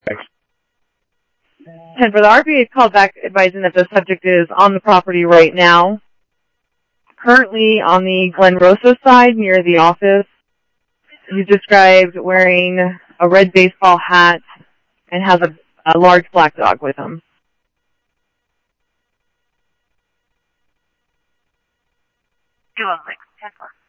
Thanks. 10 for the RPA called back advising that the subject is on the property right now. Currently on the Glen Rosa side near the office. He's described wearing a red baseball hat and has a large black dog with him. Duo 6, 10 4.